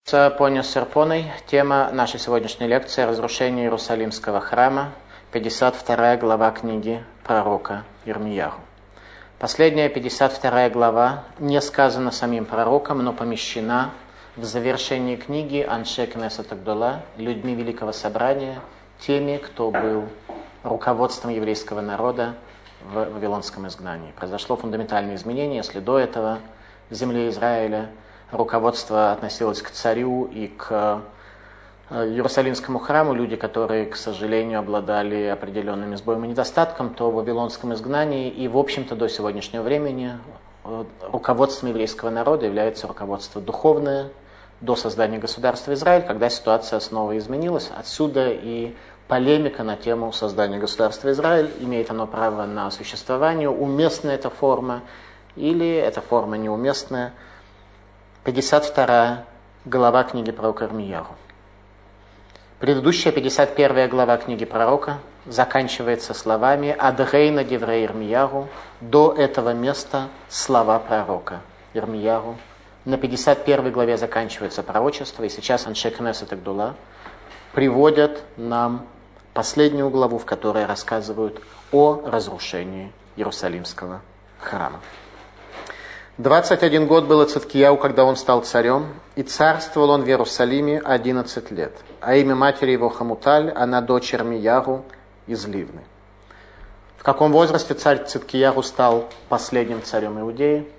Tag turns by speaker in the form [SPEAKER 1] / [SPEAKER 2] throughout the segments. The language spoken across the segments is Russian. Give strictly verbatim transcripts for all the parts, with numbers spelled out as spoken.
[SPEAKER 1] С Поньо Серпоной тема нашей сегодняшней лекции — разрушение Иерусалимского храма, пятьдесят вторая глава книги пророка Ирмияху. Последняя пятьдесят вторая глава не сказана самим пророком, но помещена в завершении книги Анше Кнесет Агдола, людьми Великого Собрания, теми, кто был руководством еврейского народа в Вавилонском изгнании. Произошло фундаментальное изменение, если до этого в земле Израиля руководство относилось к царю и к Иерусалимскому храму, люди, которые, к сожалению, обладали определенными сбоем и недостатком, то в Вавилонском изгнании и, в общем-то, до сегодняшнего времени руководством еврейского народа является руководство духовное до создания государства Израиль, когда ситуация снова изменилась. Отсюда и полемика на тему создания государства Израиль, имеет оно право на существование, уместна эта форма или эта форма неуместная. пятьдесят вторая глава книги пророка Ирмияху. Предыдущая пятьдесят первая глава книги пророка заканчивается словами «Адрейна деврей Ирмияху», до этого места слова пророка Ирмияху. На пятьдесят первой главе заканчивается пророчество, и сейчас Анше Кнесет Агдола приводят нам последнюю главу, в которой рассказывают о разрушении Иерусалимского храма. двадцать один год было Циткияу, когда он стал царем, и царствовал он в Иерусалиме одиннадцать лет. А имя матери его Хамуталь, она дочь Ирмияху из Ливны. В каком возрасте царь Циткияу стал последним царем Иудеи?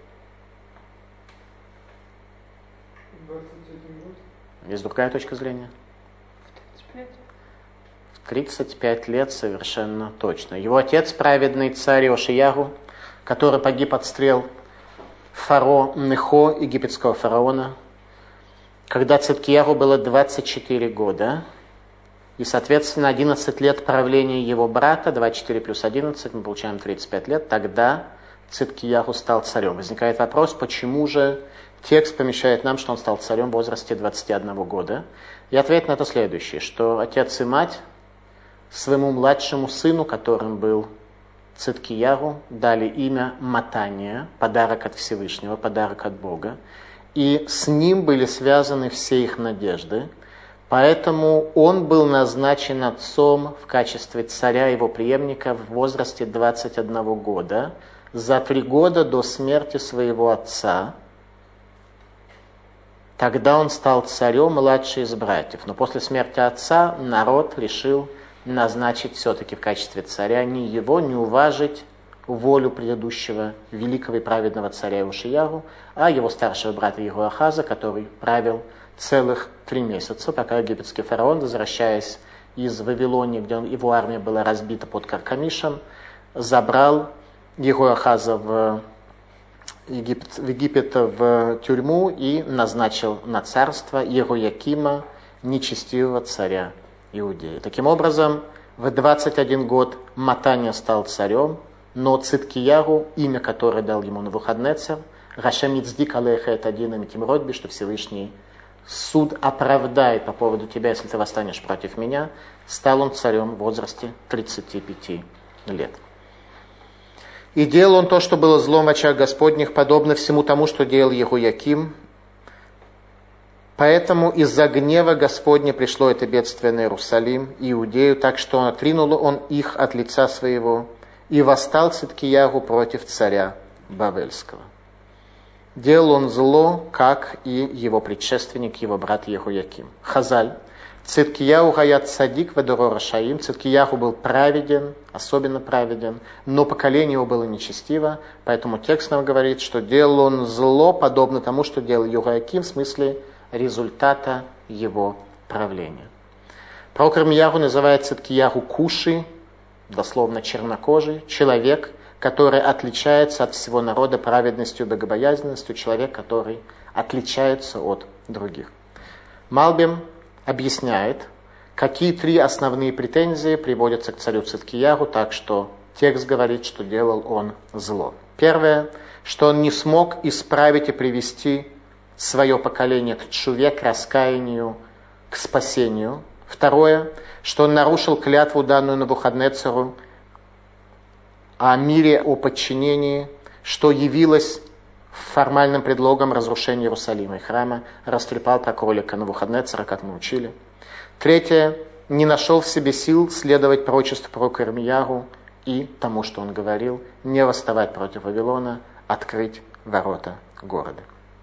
[SPEAKER 2] двадцать один год.
[SPEAKER 1] Есть другая точка зрения? тридцать пять лет совершенно точно. Его отец, праведный царь Иошияху, который погиб от стрел Фаро Нехо, египетского фараона, когда Циткияху было двадцать четыре года, и, соответственно, одиннадцать лет правления его брата, двадцать четыре плюс одиннадцать, мы получаем тридцать пять лет, тогда Циткияху стал царем. Возникает вопрос, почему же текст помещает нам, что он стал царем в возрасте двадцати одного года. И ответ на это следующий, что отец и мать своему младшему сыну, которым был Циткияху, дали имя Матания, подарок от Всевышнего, подарок от Бога, и с ним были связаны все их надежды, поэтому он был назначен отцом в качестве царя его преемника в возрасте двадцати одного года, за три года до смерти своего отца. Тогда он стал царем, младший из братьев, но после смерти отца народ решил назначить все-таки в качестве царя не его, не уважить волю предыдущего великого и праведного царя Иошияху, а его старшего брата Иеhoахаза, который правил целых три месяца, пока египетский фараон, возвращаясь из Вавилонии, где его армия была разбита под Каркамишем, забрал Иеhoахаза в Египет, в Египет в тюрьму и назначил на царство Иеhoякима, нечестивого царя Иудеи. Таким образом, в двадцать один год Матания стал царем, но Циткияху, имя которое дал ему Навуходнецер, Рашем Ицдик алейха эт один амитим родби, что Всевышний суд оправдает по поводу тебя, если ты восстанешь против меня, стал он царем в возрасте тридцати пяти лет. И делал он то, что было злом в очах Господних, подобно всему тому, что делал Иеhoяким. Поэтому из-за гнева Господня пришло это бедствие на Иерусалим, Иудею, так что он отринул он их от лица своего, и восстал Циткияху против царя Бавельского. Делал он зло, как и его предшественник, его брат Иеhoяким. Хазаль. Циткияху гаят садик вадоро рашаим. Циткияху был праведен, особенно праведен, но поколение его было нечестиво, поэтому текст нам говорит, что делал он зло, подобно тому, что делал Иеhoяким, в смысле результата его правления. Пророк Ирмияху называет Циткияху Куши, дословно чернокожий, человек, который отличается от всего народа праведностью и богобоязненностью, человек, который отличается от других. Малбим объясняет, какие три основные претензии приводятся к царю Циткияху, так что текст говорит, что делал он зло. Первое, что он не смог исправить и привести свое поколение к тшуве, к раскаянию, к спасению. Второе, что он нарушил клятву, данную Навуходнецеру, о мире, о подчинении, что явилось формальным предлогом разрушения Иерусалима и храма растрепал про кролика Навуходоносора, как мы учили. Третье. Не нашел в себе сил следовать пророчеству пророка Ирмияру и тому, что он говорил, не восставать против Вавилона, открыть ворота города.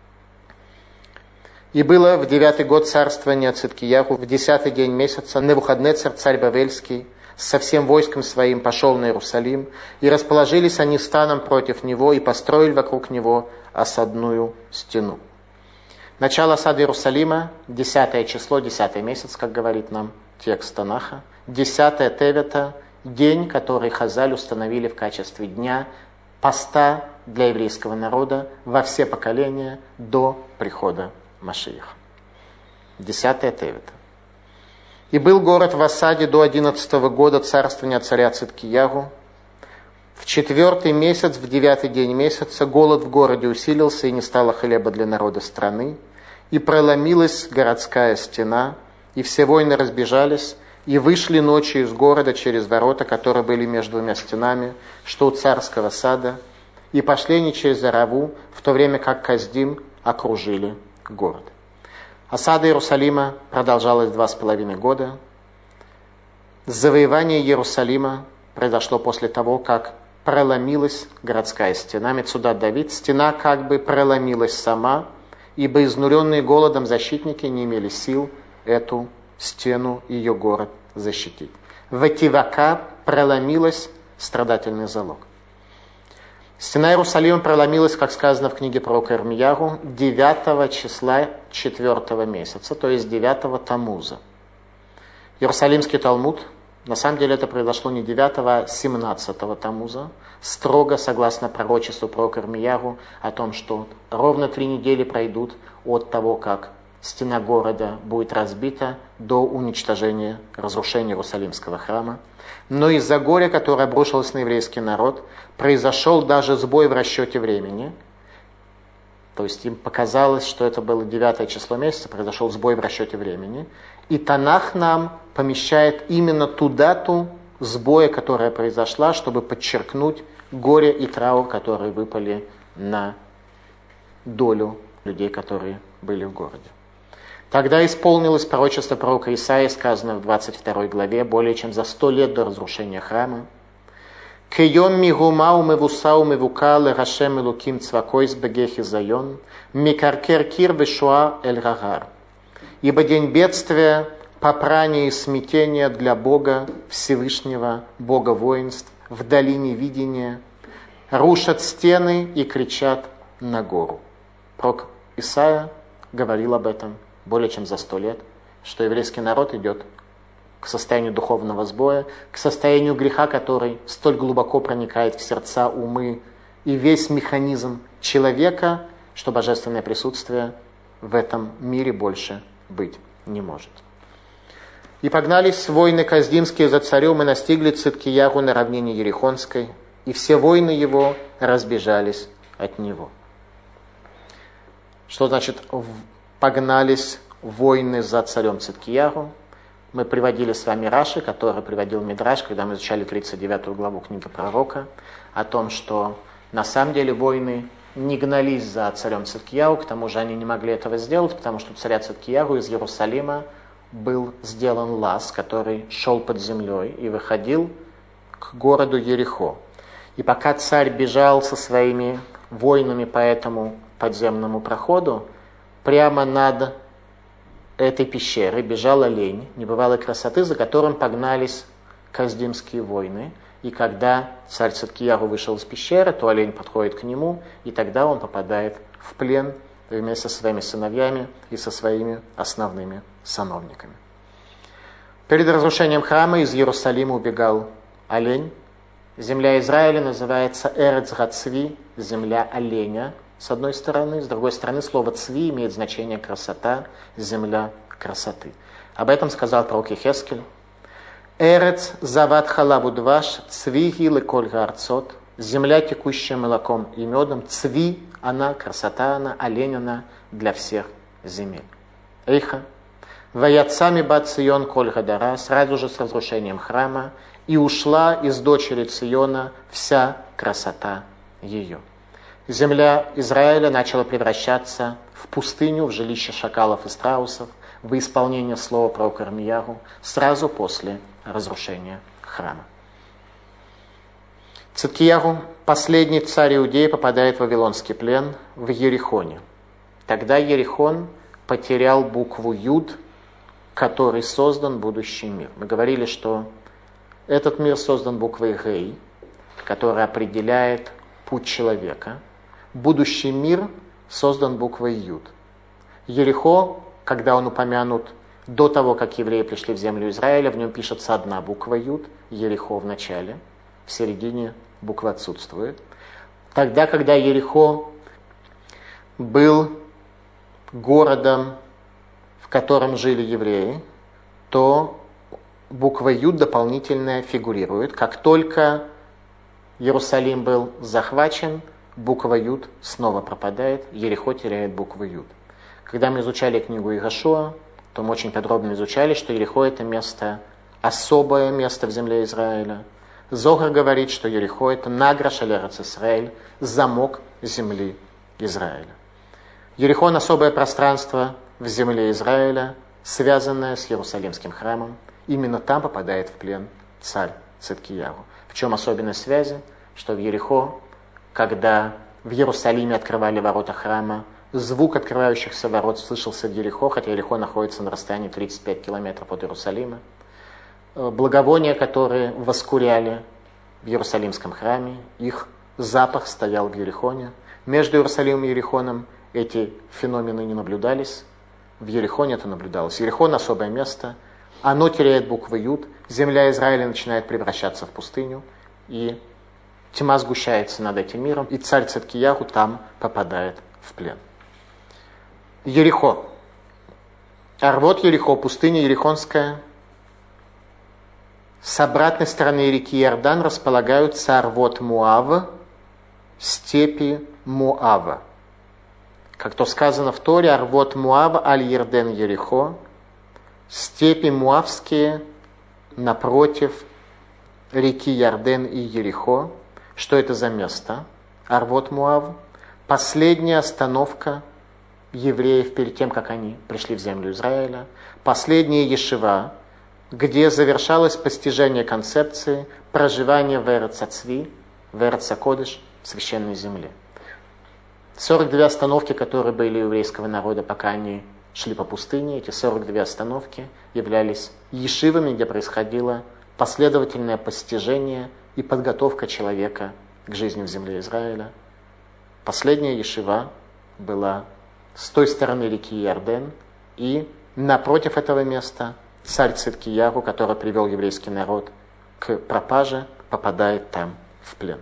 [SPEAKER 1] И было в девятый год царствования Циткияху, в десятый день месяца, Навуходоносор, царь Бавельский, со всем войском своим пошел на Иерусалим, и расположились они станом против него, и построили вокруг него осадную стену. Начало осады Иерусалима, десятое число, десятый месяц, как говорит нам текст Танаха, десятое Тевета, день, который Хазаль установили в качестве дня поста для еврейского народа во все поколения до прихода Машиаха. Десятое Тевета. И был город в осаде до одиннадцатого года царствования царя Циткиягу. В четвертый месяц, в девятый день месяца, голод в городе усилился, и не стало хлеба для народа страны. И проломилась городская стена, и все воины разбежались, и вышли ночью из города через ворота, которые были между двумя стенами, что у царского сада, и пошли они через Араву, в то время как Каздим окружили город. Осада Иерусалима продолжалась два с половиной года. Завоевание Иерусалима произошло после того, как проломилась городская стена. Мецудат Давид, стена как бы проломилась сама, ибо изнуренные голодом защитники не имели сил эту стену, ее город защитить. Вативака проломилась, страдательный залог. Стена Иерусалима проломилась, как сказано в книге пророка Ирмияру, девятого числа четвертого месяца, то есть девятого Тамуза. Иерусалимский Талмуд, на самом деле это произошло не девятого, а семнадцатого Тамуза, строго согласно пророчеству пророка Ирмияру о том, что ровно три недели пройдут от того, как стена города будет разбита, до уничтожения, разрушения Иерусалимского храма. Но из-за горя, которое обрушилось на еврейский народ, произошел даже сбой в расчете времени. То есть им показалось, что это было девятое число месяца, произошел сбой в расчете времени. И Танах нам помещает именно ту дату сбоя, которая произошла, чтобы подчеркнуть горе и траур, которые выпали на долю людей, которые были в городе. Тогда исполнилось пророчество пророка Исаии, сказано в двадцать второй главе, более чем за сто лет до разрушения храма. «Кейом мигумау мевусау мевука лерашем элуким цвакойс бегехи зайон, микаркер кир вешуа эль гагар». Ибо день бедствия, попрания и смятения для Бога Всевышнего, Бога воинств, в долине видения, рушат стены и кричат на гору. Пророк Исаия говорил об этом более чем за сто лет, что еврейский народ идет к состоянию духовного сбоя, к состоянию греха, который столь глубоко проникает в сердца, умы и весь механизм человека, что божественное присутствие в этом мире больше быть не может. И погнались войны каздимские за царем, и настигли Циткиягу на равнине Ерихонской, и все войны его разбежались от него. Что значит погнались войны за царем Циткиягу? Мы приводили с вами Раши, который приводил Мидраш, когда мы изучали тридцать девятую главу книги пророка, о том, что на самом деле войны не гнались за царем Циткиягу, к тому же они не могли этого сделать, потому что у царя Циткиягу из Иерусалима был сделан лаз, который шел под землей и выходил к городу Ерихо. И пока царь бежал со своими воинами по этому подземному проходу, прямо над этой пещерой бежал олень небывалой красоты, за которым погнались каздимские войны. И когда царь Циткиягу вышел из пещеры, то олень подходит к нему, и тогда он попадает в плен вместе со своими сыновьями и со своими основными сановниками. Перед разрушением храма из Иерусалима убегал олень. Земля Израиля называется Эрец Гацви, земля оленя, с одной стороны. С другой стороны, слово «цви» имеет значение «красота», земля красоты. Об этом сказал пророк Йехескель. «Эрец зават халаву дваш, цви гилы коль гарцот». Земля, текущая молоком и медом, цви, она, красота она, олень она для всех земель. Эйха. Ваяцами бат Цион коль гадара, сразу же с разрушением храма, и ушла из дочери Циона вся красота ее. земля Израиля начала превращаться в пустыню, в жилище шакалов и страусов, в исполнение слова пророка Ирмиягу сразу после разрушения храма. Циткиягу, последний царь Иудеи, попадает в вавилонский плен в Ерихоне. Тогда Ерихон потерял букву Юд, который создан будущий мир. Мы говорили, что этот мир создан буквой Гей, которая определяет путь человека. Будущий мир создан буквой Юд. Ерихо, когда он упомянут до того, как евреи пришли в землю Израиля, в нем пишется одна буква Юд, Ерихо в начале, в середине буква отсутствует. Тогда, когда Ерихо был городом, в котором жили евреи, то буква Юд дополнительная фигурирует. Как только Иерусалим был захвачен, буква Юд снова пропадает, Ерихо теряет букву Юд. Когда мы изучали книгу Иегошуа, то мы очень подробно изучали, что Ерихо это место, особое место в земле Израиля. Зогар говорит, что Ерихо это награш аль-Эрец Исраэль, замок земли Израиля. Ерихон особое пространство в земле Израиля, связанное с Иерусалимским храмом. Именно там попадает в плен царь Циткиягу. В чем особенность связи? Что в Ерихо, когда в Иерусалиме открывали ворота храма, звук открывающихся ворот слышался в Ерихо, хотя Ерихо находится на расстоянии тридцать пять километров от Иерусалима. Благовония, которые воскуряли в Иерусалимском храме, их запах стоял в Ерихоне. Между Иерусалимом и Ерихоном эти феномены не наблюдались. В Ерихоне это наблюдалось. Ерихон особое место. Оно теряет букву Юд. Земля Израиля начинает превращаться в пустыню. И тьма сгущается над этим миром. И царь Циткиягу там попадает в плен. Ерихо. Арвот Ерихо, пустыня Ерихонская. С обратной стороны реки Иордан располагаются Арвот Муав, степи Муава. Как то сказано в Торе, Арвот Муав аль-Ерден Ерихо, степи муавские напротив реки Ярден и Ерихо. Что это за место? Арвот Муав. Последняя остановка евреев перед тем, как они пришли в землю Израиля. Последняя ешива, где завершалось постижение концепции проживания в Эрец Ацви, в Эрец Акодыш, в священной земле. сорок две остановки, которые были у еврейского народа, пока они шли по пустыне, эти сорок две остановки являлись ешивами, где происходило последовательное постижение и подготовка человека к жизни в земле Израиля. Последняя ешива была с той стороны реки Иорден, и напротив этого места царь Циткиягу, который привел еврейский народ к пропаже, попадает там в плен.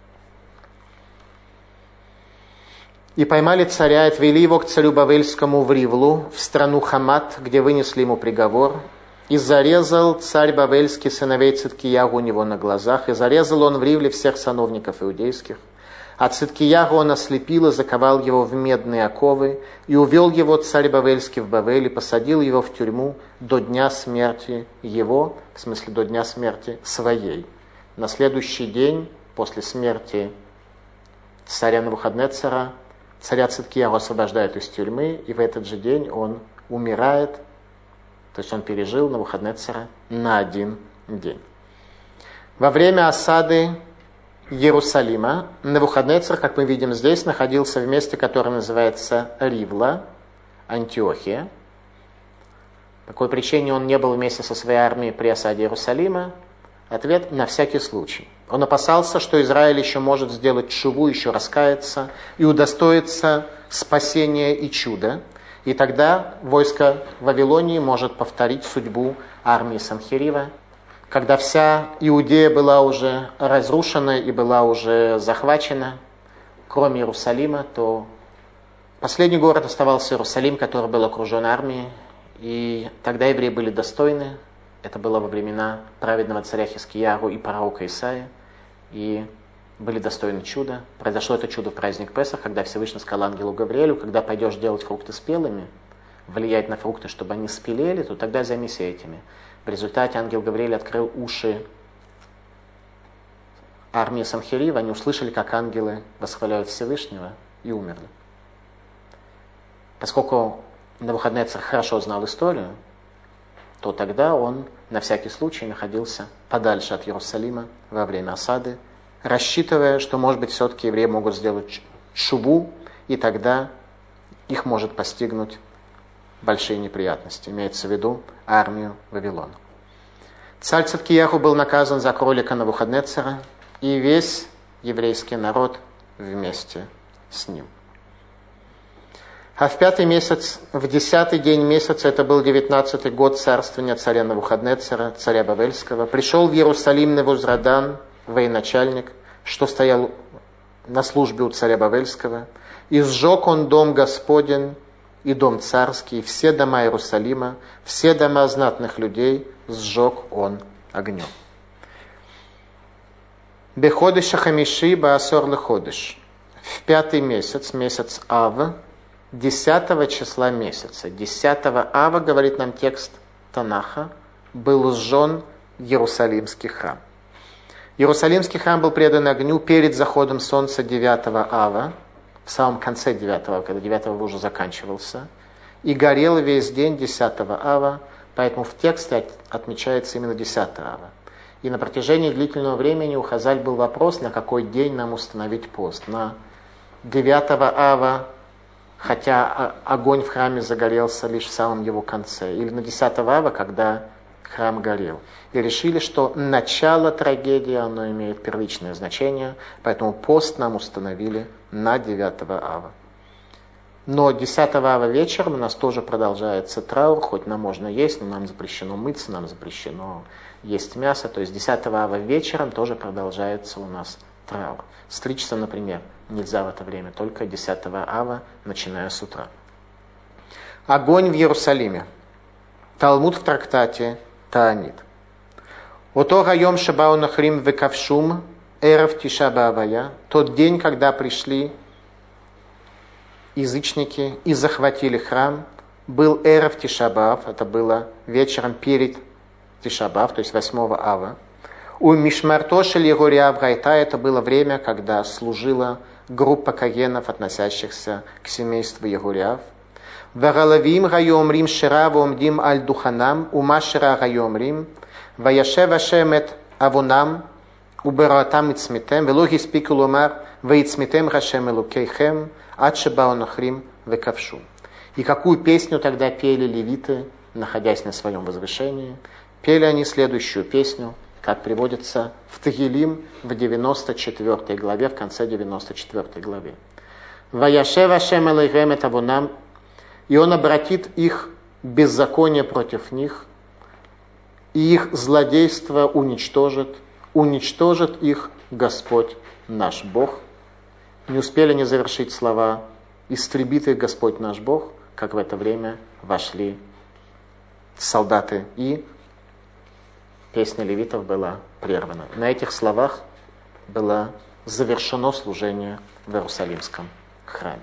[SPEAKER 1] «И поймали царя, и отвели его к царю Бавельскому в Ривлу, в страну Хамат, где вынесли ему приговор. И зарезал царь Бавельский сыновей Циткиягу у него на глазах, и зарезал он в Ривле всех сановников иудейских. А Циткиягу он ослепил и заковал его в медные оковы, и увел его царь Бавельский в Бавель, и посадил его в тюрьму до дня смерти его, в смысле до дня смерти своей. На следующий день, после смерти царя Навуходнецера, царя Циткиягу освобождают из тюрьмы, и в этот же день он умирает, то есть он пережил Навуходнецера на один день. Во время осады Иерусалима Навуходнецер, как мы видим здесь, находился в месте, которое называется Ривла, Антиохия. По какой причине он не был вместе со своей армией при осаде Иерусалима? Ответ: на всякий случай. Он опасался, что Израиль еще может сделать тшуву, еще раскаяться и удостоиться спасения и чуда. И тогда войско Вавилонии может повторить судьбу армии Санхерива. Когда вся Иудея была уже разрушена и была уже захвачена, кроме Иерусалима, то последний город оставался Иерусалим, который был окружен армией. И тогда евреи были достойны. Это было во времена праведного царя Хискиягу и пророка Исаия. И были достойны чуда. Произошло это чудо в праздник Песах, когда Всевышний сказал ангелу Гавриэлю: когда пойдешь делать фрукты спелыми, влиять на фрукты, чтобы они спелели, то тогда займись этими. В результате ангел Гавриэль открыл уши армии Санхерива, они услышали, как ангелы восхваляют Всевышнего, и умерли. Поскольку Навуходоносор хорошо знал историю, то тогда он на всякий случай находился подальше от Иерусалима во время осады, рассчитывая, что, может быть, все-таки евреи могут сделать шуву, и тогда их может постигнуть большие неприятности. Имеется в виду армию Вавилона. Царь Цидкияху был наказан за кролика Навуходоносора, и весь еврейский народ вместе с ним. А в пятый месяц, в десятый день месяца, это был девятнадцатый год царствования царя Навуходоносора, царя Бавельского, пришел в Иерусалим Невузрадан, военачальник, что стоял на службе у царя Бавельского, и сжег он дом Господень и дом царский, все дома Иерусалима, все дома знатных людей сжег он огнем. Беходыша хамиши баасор леходыш. В пятый месяц, месяц Ав, десятого числа месяца, десятого Ава, говорит нам текст Танаха, был сжжен Иерусалимский храм. Иерусалимский храм был предан огню перед заходом солнца девятого Ава, в самом конце девятого Ава, когда девятого уже заканчивался, и горел весь день десятого Ава, поэтому в тексте отмечается именно десятого Ава. И на протяжении длительного времени у Хазаль был вопрос, на какой день нам установить пост. На девятого Ава, хотя огонь в храме загорелся лишь в самом его конце, или на десятого Ава, когда храм горел. И решили, что начало трагедии, оно имеет первичное значение, поэтому пост нам установили на девятого Ава. Но десятого Ава вечером у нас тоже продолжается траур, хоть нам можно есть, но нам запрещено мыться, нам запрещено есть мясо. То есть десятого Ава вечером тоже продолжается у нас траур. Стричься, например, нельзя в это время, только десятого Ава, начиная с утра. Огонь в Иерусалиме. Талмуд в трактате Таанит. Ото гайом шабау нахрим векавшум эрев тиша баавая. Тот день, когда пришли язычники и захватили храм, был эрев тиша баав, это было вечером перед тиша баав, то есть восьмого Ава. У Мишмартошель Егорьяв Гайта, это было время, когда служила группа каенов, относящихся к семейству Егорьяв. Вагалавим гайомрим шира вомдим аль духанам, ума шира гайомрим, ваяшев ашемет авунам, убератам ицметем, велоги спикулумар, ваицметем гашем элукейхем, адшебаунахрим векавшу. И какую песню тогда пели левиты, находясь на своем возвышении? Пели они следующую песню, как приводится в Тегилим в девяносто четвёртой главе, в конце девяносто четвёртой главе. «Ваяшев Ашем элейхем эт авунам», и он обратит их беззаконие против них, и их злодейство уничтожит, уничтожит их Господь наш Бог. Не успели они завершить слова «истребит их Господь наш Бог», как в это время вошли солдаты, и песня левитов была прервана. На этих словах было завершено служение в Иерусалимском храме.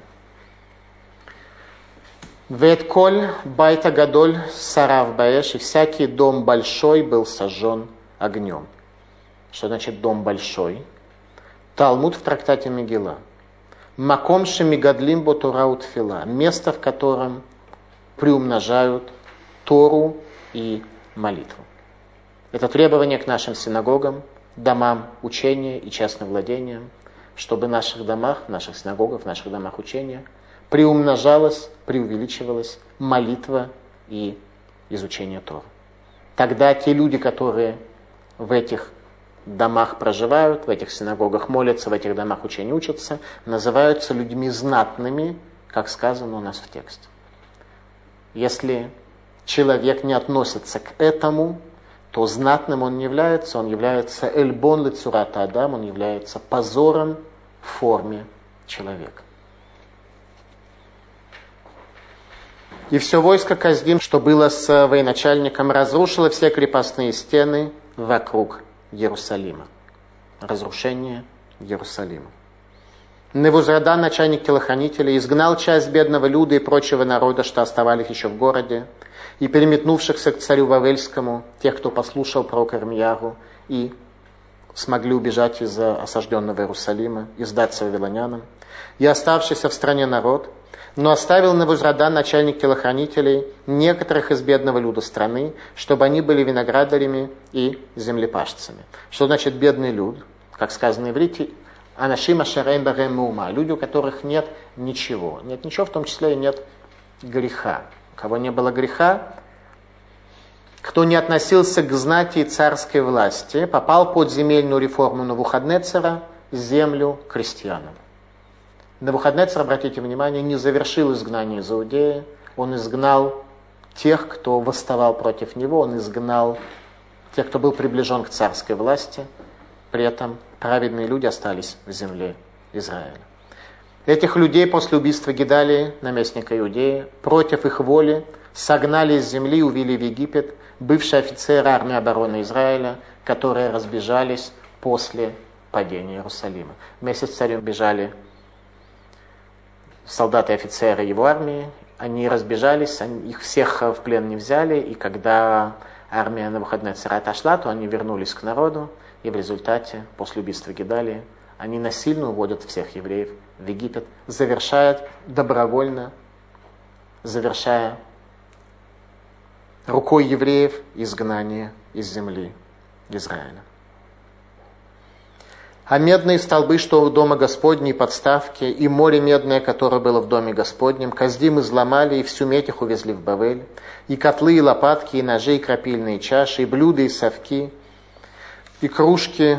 [SPEAKER 1] «Вет коль байта гадоль сарав баэш», и всякий дом большой был сожжен огнем. Что значит дом большой? Талмуд в трактате Мегила. «Маком шемигадлим бо Тора утфила», место, в котором приумножают Тору и молитву. Это требование к нашим синагогам, домам учения и частным владениям, чтобы в наших домах, в наших синагогах, в наших домах учения приумножалась, преувеличивалась молитва и изучение Торы. Тогда те люди, которые в этих домах проживают, в этих синагогах молятся, в этих домах учения учатся, называются людьми знатными, как сказано у нас в тексте. Если человек не относится к этому, то знатным он не является, он является эльбон лицурата адам, он является позором в форме человека. И все войско Каздим, что было с военачальником, разрушило все крепостные стены вокруг Иерусалима. Разрушение Иерусалима. Невузрадан, начальник телохранителей, изгнал часть бедного люда и прочего народа, что оставались еще в городе, и переметнувшихся к царю Вавельскому, тех, кто послушал пророка Ирмиягу, и смогли убежать из осажденного Иерусалима и сдаться вавилонянам, и оставшийся в стране народ, но оставил Навузрадан, начальник телохранителей, некоторых из бедного люда страны, чтобы они были виноградарями и землепашцами. Что значит бедный люд? Как сказано в иврите, анашим ашарем барем мума, люди, у которых нет ничего. Нет ничего, в том числе и нет греха. У кого не было греха, кто не относился к знати и царской власти, попал под земельную реформу Навуходнецера, землю крестьянам. Навуходнецер, обратите внимание, не завершил изгнание из Иудеи, он изгнал тех, кто восставал против него, он изгнал тех, кто был приближен к царской власти, при этом праведные люди остались в земле Израиля. Этих людей после убийства Гедалии, наместника Иудеи, против их воли согнали из земли и увели в Египет бывшие офицеры армии обороны Израиля, которые разбежались после падения Иерусалима. Вместе с царем бежали солдаты и офицеры его армии, они разбежались, они, их всех в плен не взяли, и когда армия Навуходнецера отошла, то они вернулись к народу, и в результате, после убийства Гедалии, они насильно уводят всех евреев в Египет, завершая добровольно, завершая рукой евреев изгнание из земли Израиля. А медные столбы, что у дома Господней, подставки, и море медное, которое было в доме Господнем, Каздим изломали, и всю медь их увезли в Бавель, и котлы, и лопатки, и ножи, и крапильные чаши, и блюда, и совки, и кружки,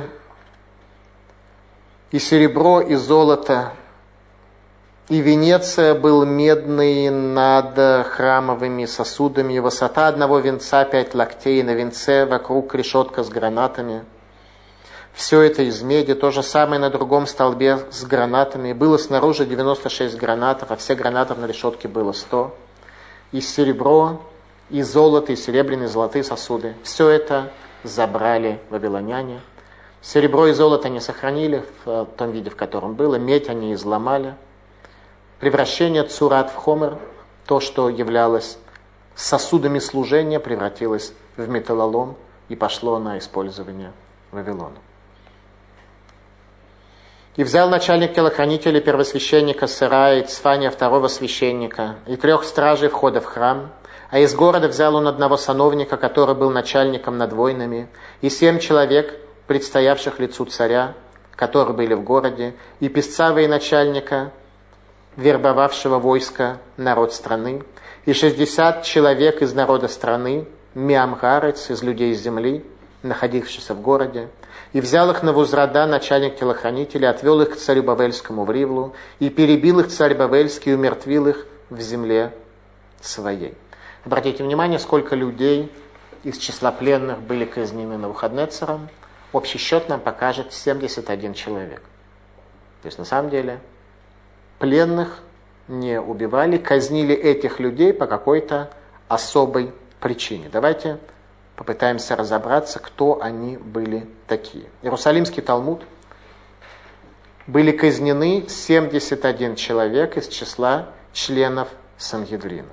[SPEAKER 1] и серебро, и золото, и Венеция был медный над храмовыми сосудами, и высота одного венца пять локтей, и на венце вокруг решетка с гранатами. Все это из меди, то же самое на другом столбе с гранатами. Было снаружи девяносто шесть гранатов, а всех гранатов на решетке было сто. И серебро, и золото, и серебряные, и золотые сосуды. Все это забрали вавилоняне. Серебро и золото они сохранили в том виде, в котором было. Медь они изломали. Превращение цурат в хомер, то, что являлось сосудами служения, превратилось в металлолом и пошло на использование Вавилона. И взял начальник телохранителей первосвященника Сырая и Цфания второго священника и трех стражей входа в храм, а из города взял он одного сановника, который был начальником над войнами, и семь человек, предстоявших лицу царя, которые были в городе, и писца военачальника, вербовавшего войско народ страны, и шестьдесят человек из народа страны, Миамгарец, из людей земли, находившихся в городе, и взял их Навузрадан, начальник телохранителей, отвел их к царю Бавельскому в Ривлу, и перебил их царь Бавельский, и умертвил их в земле своей. Обратите внимание, сколько людей из числа пленных были казнены Навуходнецером. Общий счет нам покажет семьдесят один человек. То есть, на самом деле, пленных не убивали, казнили этих людей по какой-то особой причине. Давайте попытаемся разобраться, кто они были такие. Иерусалимский Талмуд. Были казнены семьдесят один человек из числа членов Сангедрина,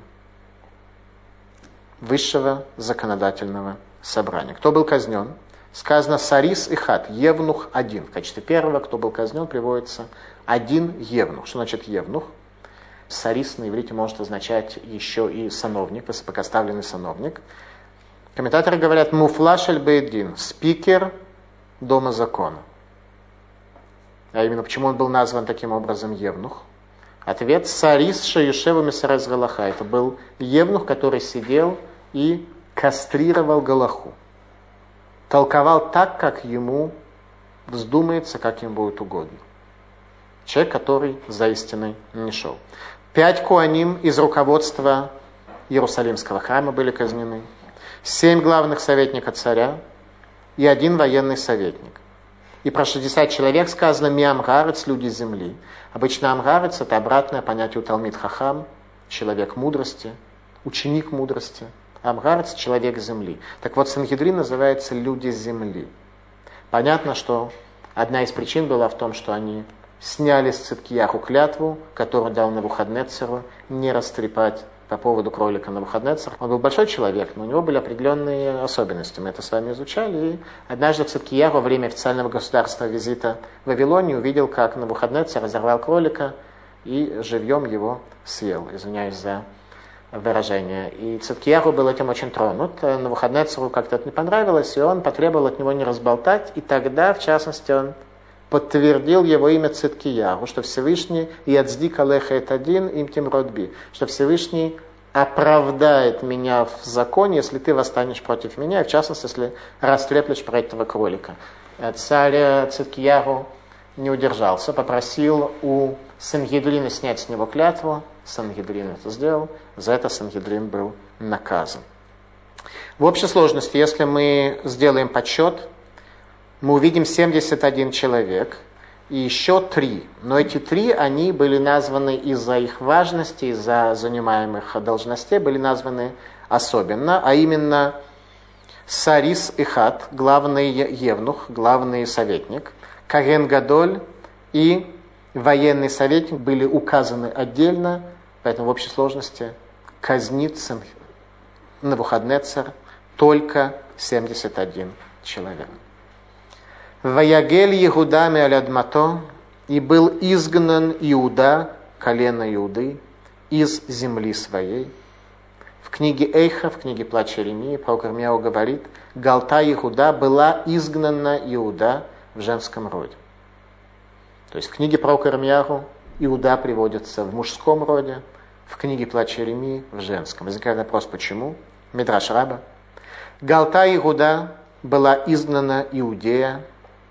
[SPEAKER 1] высшего законодательного собрания. Кто был казнен? Сказано Сарис и Хат, Евнух один. В качестве первого, кто был казнен, приводится один Евнух. Что значит Евнух? Сарис на иврите может означать еще и сановник, высокопоставленный сановник. Комментаторы говорят Муфлаш аль-Бейдин, спикер Дома закона. А именно, почему он был назван таким образом Евнух? Ответ Сарис Шаюшева Месарез Галаха. Это был Евнух, который сидел и кастрировал Галаху. Толковал так, как ему вздумается, как им будет угодно. Человек, который за истиной не шел. Пять коаним из руководства Иерусалимского храма были казнены. Семь главных советников царя и один военный советник. И про шестьдесят человек сказано Миамгарец, люди земли. Обычно Амгарец — это обратное понятие у Талмид Хахам, человек мудрости, ученик мудрости. Амгарец — человек земли. Так вот, Сангедрин называется люди земли. Понятно, что одна из причин была в том, что они сняли с Циткияху клятву, которую дал Навуходнецеру, не растрепать по поводу кролика Навуходоносора. Он был большой человек, но у него были определенные особенности. Мы это с вами изучали. И однажды Циткияху во время официального государственного визита в Вавилонию увидел, как Навуходоносор разорвал кролика и живьем его съел. Извиняюсь за выражение. И Циткияху был этим очень тронут. Навуходоносору как-то это не понравилось, и он потребовал от него не разболтать. И тогда, в частности, он подтвердил его имя Циткияху, что Всевышний «Яцдик алеха эт один им тим родби», что Всевышний оправдает меня в законе, если ты восстанешь против меня, и в частности, если растреплешь про этого кролика. Царь Циткияху не удержался, попросил у Сангедрина снять с него клятву. Сангедрин это сделал, за это Сангедрин был наказан. В общей сложности, если мы сделаем подсчет, мы увидим семьдесят один человек и еще три. Но эти три, они были названы из-за их важности, из-за занимаемых должностей, были названы особенно, а именно Сарис Ихат, главный евнух, главный советник, Коген Гадоль и военный советник были указаны отдельно, поэтому в общей сложности казнит Навуходоносор только семьдесят один человек. Ваягель Иудами аль-Адмато, и был изгнан Иуда, колено Иуды, из земли своей. В книге Эйха, в книге Плач Иеремии, пророк Ирмияу говорит, Галта Иуда была изгнана Иуда в женском роде. То есть в книге пророка Ирмияу Иуда приводится в мужском роде, в книге Плач Иеремии в женском. Возникает вопрос, почему? Мидраш Раба. Галта Иуда была изгнана Иудея.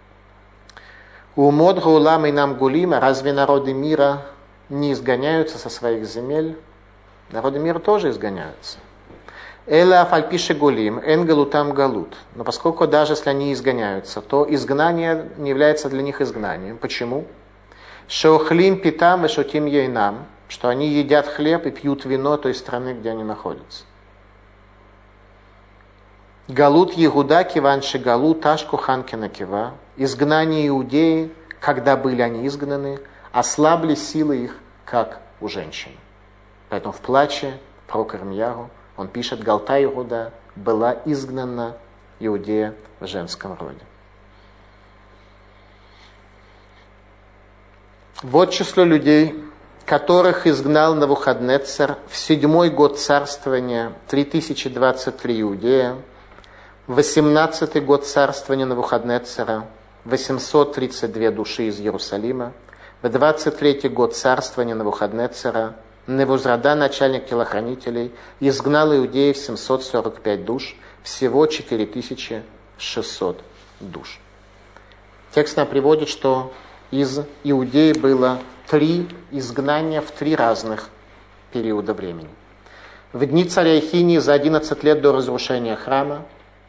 [SPEAKER 1] Умод гулам и нам гулима, разве народы мира не изгоняются со своих земель? Народы мира тоже изгоняются. Эла фальпиши гулим, эн галутам галут. Но поскольку даже если они изгоняются, то изгнание не является для них изгнанием. Почему? Шеохлим питам и шутим ейнам, что они едят хлеб и пьют вино той страны, где они находятся. Галут Егуда киванши галут ташку ханкина кива. Изгнание Иудеи, когда были они изгнаны, ослабли силы их, как у женщин. Поэтому в плаче пророк Ирмияу он пишет, Галта Иуда была изгнана Иудея в женском роде. Вот число людей, которых изгнал Навуходоносор в седьмой год царствования, три тысячи двадцать три иудея, в восемнадцатый год царствования Навуходоносора, восемьсот тридцать две души из Иерусалима, в двадцать третий год царствования Навуходоносора Невузрадан, начальник телохранителей, изгнал иудеев семьсот сорок пять душ, всего четыре тысячи шестьсот душ. Текст нам приводит, что из Иудеи было три изгнания в три разных периода времени. В дни царя Ихинии за одиннадцать лет до разрушения храма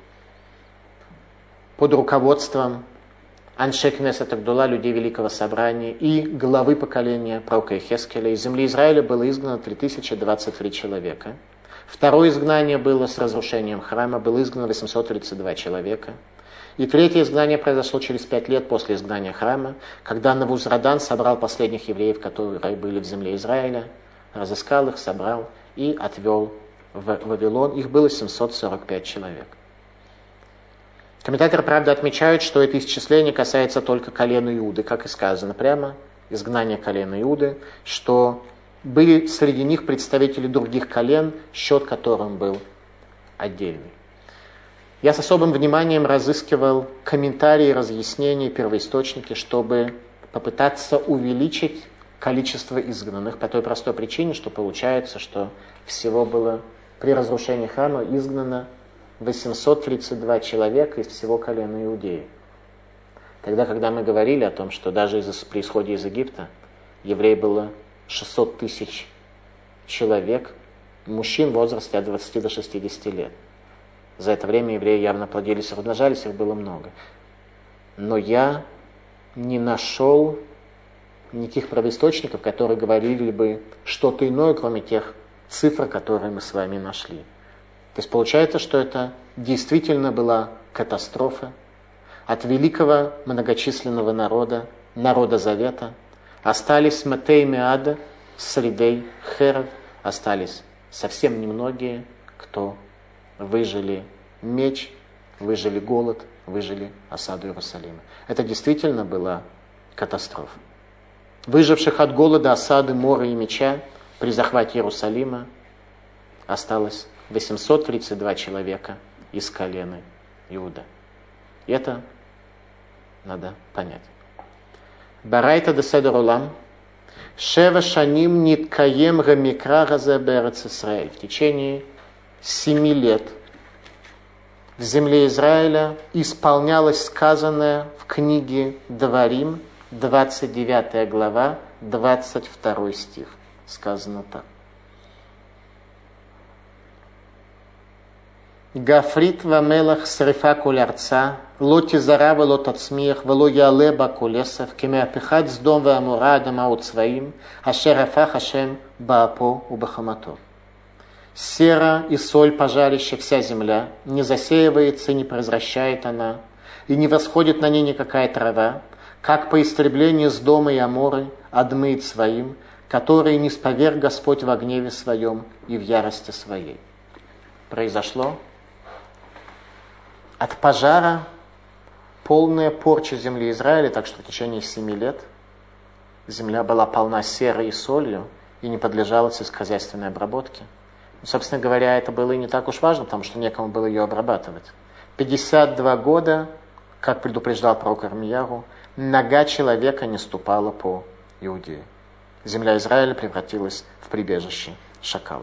[SPEAKER 1] под руководством Аншей Кнесет Агдула, людей Великого Собрания, и главы поколения пророка Ихескеля, из земли Израиля было изгнано три тысячи двадцать три человека. Второе изгнание было с разрушением храма, было изгнано восемьсот тридцать два человека. И третье изгнание произошло через пять лет после изгнания храма, когда Навузрадан собрал последних евреев, которые были в земле Израиля, разыскал их, собрал и отвел в Вавилон. Их было семьсот сорок пять человек. Комментаторы, правда, отмечают, что это исчисление касается только колена Иуды, как и сказано прямо, изгнание колена Иуды, что были среди них представители других колен, счет которым был отдельный. Я с особым вниманием разыскивал комментарии, разъяснения, первоисточники, чтобы попытаться увеличить количество изгнанных по той простой причине, что получается, что всего было при разрушении храма изгнано восемьсот тридцать два человека из всего колена Иудеи. Тогда, когда мы говорили о том, что даже из, при исходе из Египта евреев было шестьсот тысяч человек, мужчин в возрасте от двадцати до шестидесяти лет. За это время евреи явно плодились и размножались, их было много. Но я не нашел никаких правоисточников, которые говорили бы что-то иное, кроме тех цифр, которые мы с вами нашли. То есть получается, что это действительно была катастрофа. От великого многочисленного народа, народа Завета, остались Матей Меада, Сридей Херов, остались совсем немногие, кто выжили меч, выжили голод, выжили осаду Иерусалима. Это действительно была катастрофа. Выживших от голода, осады, мора и меча при захвате Иерусалима осталось восемьсот тридцать два человека из колена Иуда. И это надо понять. Барайта де седер улам шева шаним ниткаем гамикра газе берец Исраэль. В течение семи лет в земле Израиля исполнялось сказанное в книге Дворим, двадцать девятая глава, двадцать второй стих. Сказано так. Гафрит вамелах срифа кулярца, лоти зарава лот ацмиях, вело яле бакулесов, кемеапихат с дом вамура адамаут своим, ашерафа хашем баапо убахамато. Сера и соль пожарища вся земля, не засеивается и не произвращает она, и не восходит на ней никакая трава, как по истреблению с дома и Аморы адмыет своим, которые не споверг Господь во гневе своем и в ярости своей. Произошло от пожара полная порча земли Израиля, так что в течение семи лет земля была полна серой и солью и не подлежала сельскохозяйственной обработке. Собственно говоря, это было и не так уж важно, потому что некому было ее обрабатывать. пятьдесят два года, как предупреждал пророк Ирмияру, нога человека не ступала по Иудее. Земля Израиля превратилась в прибежище шакалов.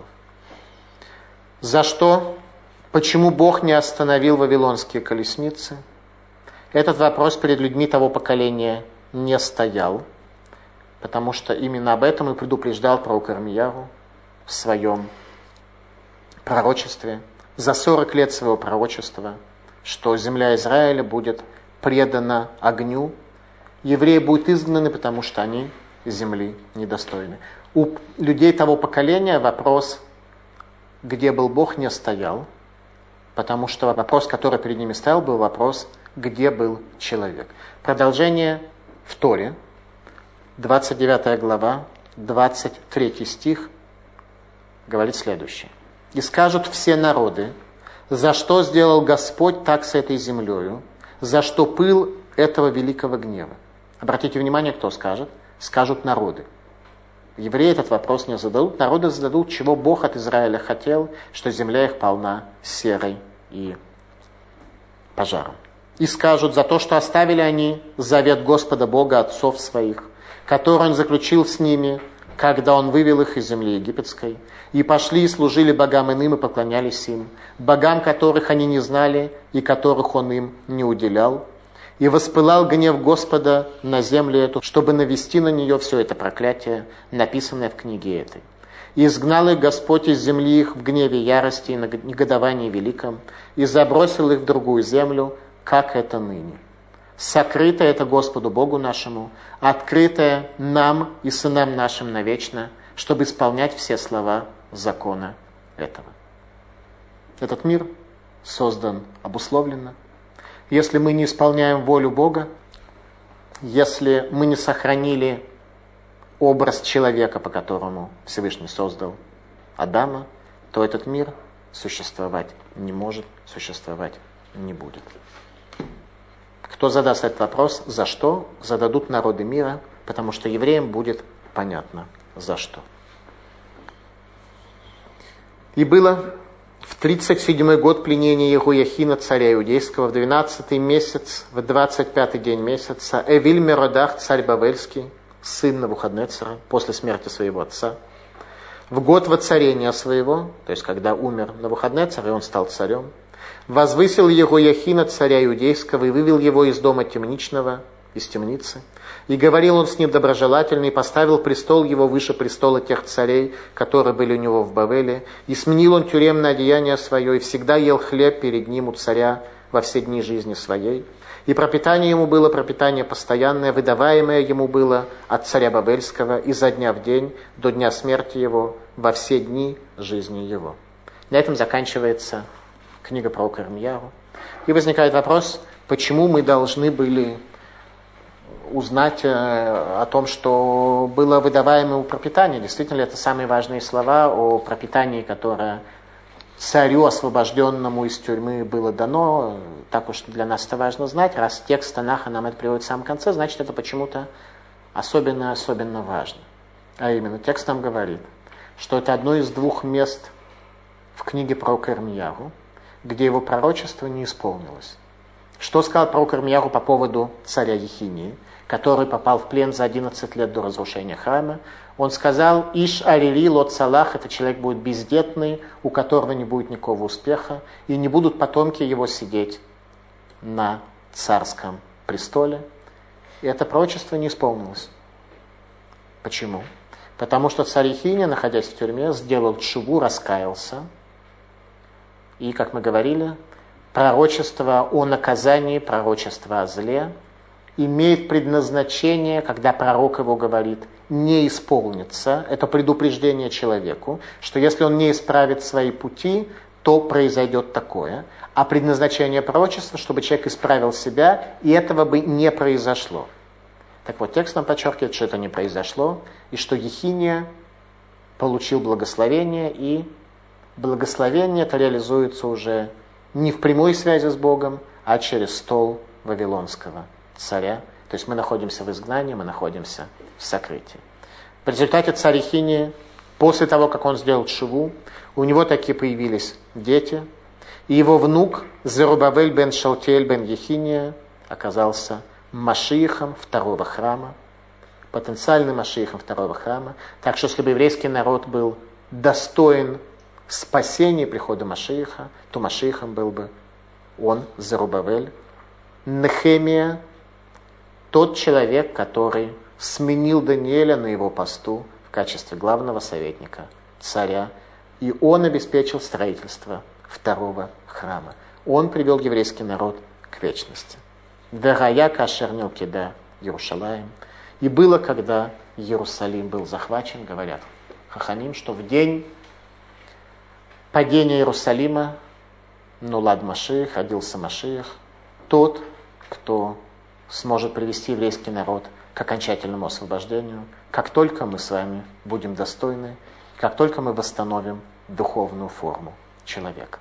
[SPEAKER 1] За что? Почему Бог не остановил вавилонские колесницы? Этот вопрос перед людьми того поколения не стоял, потому что именно об этом и предупреждал пророк Ирмияру в своем пророчестве, за сорок лет своего пророчества, что земля Израиля будет предана огню, евреи будут изгнаны, потому что они земли недостойны. У людей того поколения вопрос, где был Бог, не стоял, потому что вопрос, который перед ними стоял, был вопрос, где был человек. Продолжение в Торе, двадцать девятая глава, двадцать третий стих, говорит следующее. «И скажут все народы, за что сделал Господь так с этой землею, за что пыл этого великого гнева». Обратите внимание, кто скажет? Скажут народы. Евреи этот вопрос не зададут. Народы зададут, чего Бог от Израиля хотел, что земля их полна серой и пожаром. И скажут, за то, что оставили они завет Господа Бога отцов своих, который Он заключил с ними, когда Он вывел их из земли египетской, и пошли и служили богам иным и поклонялись им, богам, которых они не знали и которых Он им не уделял. И воспылал гнев Господа на землю эту, чтобы навести на нее все это проклятие, написанное в книге этой. И изгнал их Господь из земли их в гневе ярости и негодовании великом, и забросил их в другую землю, как это ныне. Сокрытое это Господу Богу нашему, открытое нам и сынам нашим навечно, чтобы исполнять все слова закона этого. Этот мир создан обусловленно. Если мы не исполняем волю Бога, если мы не сохранили образ человека, по которому Всевышний создал Адама, то этот мир существовать не может, существовать не будет. Кто задаст этот вопрос, за что, зададут народы мира, потому что евреям будет понятно, за что. И было в тридцать седьмой год пленения Ехояхина, царя иудейского, в двенадцатый месяц, в двадцать пятый день месяца, Эвиль Меродах, царь Бавельский, сын Навуходнецера, после смерти своего отца, в год воцарения своего, то есть когда умер Навуходнецер, и он стал царем, возвысил Ехояхина, царя иудейского, и вывел его из дома темничного, из темницы. И говорил он с ним доброжелательно, и поставил престол его выше престола тех царей, которые были у него в Бавеле. И сменил он тюремное одеяние свое, и всегда ел хлеб перед ним у царя во все дни жизни своей. И пропитание ему было пропитание постоянное, выдаваемое ему было от царя Бавельского изо дня в день до дня смерти его во все дни жизни его. На этом заканчивается книга пророка Ирмияру. И возникает вопрос, почему мы должны были узнать о том, что было выдаваемо у пропитания. Действительно, это самые важные слова о пропитании, которое царю, освобожденному из тюрьмы, было дано. Так уж для нас это важно знать. Раз текст Танаха нам это приводит в самом конце, значит, это почему-то особенно-особенно важно. А именно, текст нам говорит, что это одно из двух мест в книге пророка Ирмиягу, где его пророчество не исполнилось. Что сказал пророк Ирмиягу по поводу царя Ехинии, который попал в плен за одиннадцать лет до разрушения храма? Он сказал: «Иш арили лот салах», это человек будет бездетный, у которого не будет никакого успеха, и не будут потомки его сидеть на царском престоле. И это пророчество не исполнилось. Почему? Потому что царь Ехиния, находясь в тюрьме, сделал тшуву, раскаялся. И, как мы говорили, пророчество о наказании, пророчество о зле имеет предназначение, когда пророк его говорит, не исполнится. Это предупреждение человеку, что если он не исправит свои пути, то произойдет такое. А предназначение пророчества, чтобы человек исправил себя, и этого бы не произошло. Так вот, текст нам подчеркивает, что это не произошло, и что Ехиния получил благословение, и благословение это реализуется уже не в прямой связи с Богом, а через стол вавилонского царя. То есть мы находимся в изгнании, мы находимся в сокрытии. В результате царь Ехиния, после того, как он сделал тшуву, у него таки появились дети, и его внук Зерубавель бен Шалтиэль бен Ехиния оказался Машиихом второго храма, потенциальным Машиихом второго храма. Так что, если бы еврейский народ был достоин спасения прихода Машииха, то Машиихом был бы он, Зерубавель. Нехемия, тот человек, который сменил Даниэля на его посту в качестве главного советника царя, и он обеспечил строительство второго храма. Он привел еврейский народ к вечности. Верая кашернил кида Иерушалаим. И было, когда Иерусалим был захвачен, говорят хахамим, что в день падения Иерусалима, нулад Машиих, родился Машиих, тот, кто сможет привести еврейский народ к окончательному освобождению, как только мы с вами будем достойны, как только мы восстановим духовную форму человека.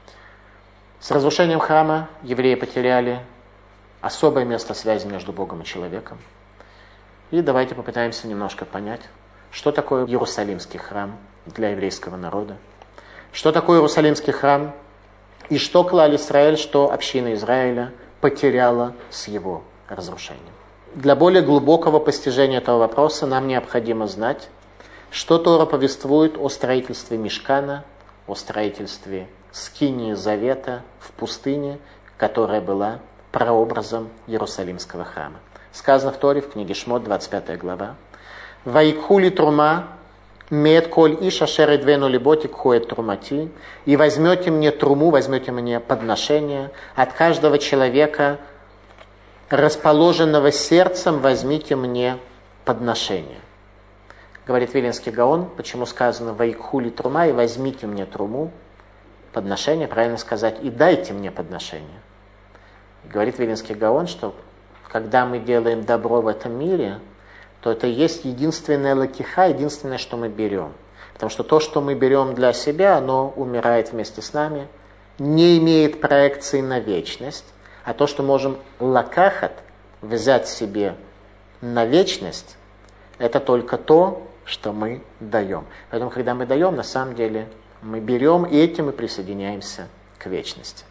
[SPEAKER 1] С разрушением храма евреи потеряли особое место связи между Богом и человеком. И давайте попытаемся немножко понять, что такое Иерусалимский храм для еврейского народа, что такое Иерусалимский храм и что клал Исраэль, что община Израиля потеряла с его разрушением. Для более глубокого постижения этого вопроса нам необходимо знать, что Тора повествует о строительстве Мишкана, о строительстве скинии Завета в пустыне, которая была прообразом Иерусалимского храма. Сказано в Торе, в книге Шмот, двадцать пятая глава. «Ваикхули трума, мет коль иш ашер эдвену либоти кхуэт трумати». «И возьмете мне труму, возьмете мне подношение от каждого человека, расположенного сердцем, возьмите мне подношение». Говорит Вилинский Гаон, почему сказано «Ваикхули трума» и «возьмите мне труму», подношение, правильно сказать, «и дайте мне подношение». Говорит Вилинский Гаон, что когда мы делаем добро в этом мире, то это и есть единственная лакиха, единственное, что мы берем. Потому что то, что мы берем для себя, оно умирает вместе с нами, не имеет проекции на вечность, а то, что можем лакахат, взять себе на вечность, это только то, что мы даем. Поэтому, когда мы даем, на самом деле, мы берем, и этим мы присоединяемся к вечности.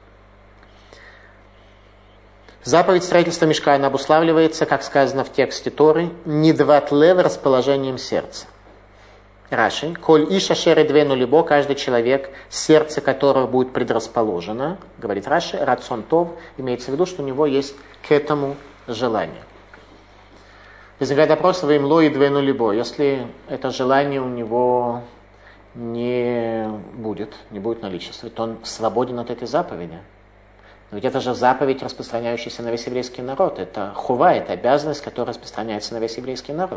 [SPEAKER 1] Заповедь строительства Мишкана обуславливается, как сказано в тексте Торы, «нидват лев» расположением сердца. Раши, «коль иша шеры двену либо», каждый человек, сердце которого будет предрасположено, говорит Раши, «рацон тов», имеется в виду, что у него есть к этому желание. Возникает вопрос, «вы им ло и двену либо», если это желание у него не будет, не будет наличествовать, то он свободен от этой заповеди. Но ведь это же заповедь, распространяющаяся на весь еврейский народ. Это хува, это обязанность, которая распространяется на весь еврейский народ.